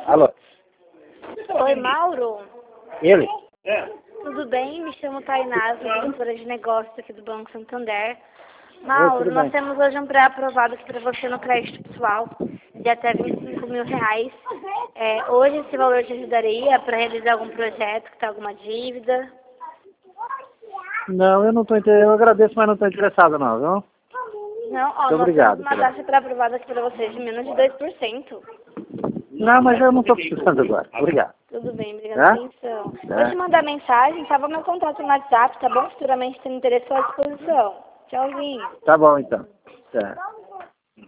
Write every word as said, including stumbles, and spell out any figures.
Alô? Oi, Mauro. Ele? Tudo bem? Me chamo Tainá, sou diretora de negócios aqui do Banco Santander. Oi, Mauro, tudo nós bem. temos hoje um pré-aprovado aqui para você no crédito pessoal de até vinte e cinco mil reais. É, hoje esse valor te ajudaria para realizar algum projeto que está alguma dívida? Não, eu não estou interessado. Eu agradeço, mas não estou interessado não, viu? Não, ó, Muito nós obrigado. temos uma taxa pré-aprovada aqui para você de menos de dois por cento. Não, mas eu não estou precisando agora. Obrigado. Tudo bem, obrigada Tá? pela atenção. Tá. Vou te mandar mensagem, tá? Vou meu contato no WhatsApp, tá bom? Futuramente, se interesse, à disposição. Tchauzinho. Tá bom, então. Tá.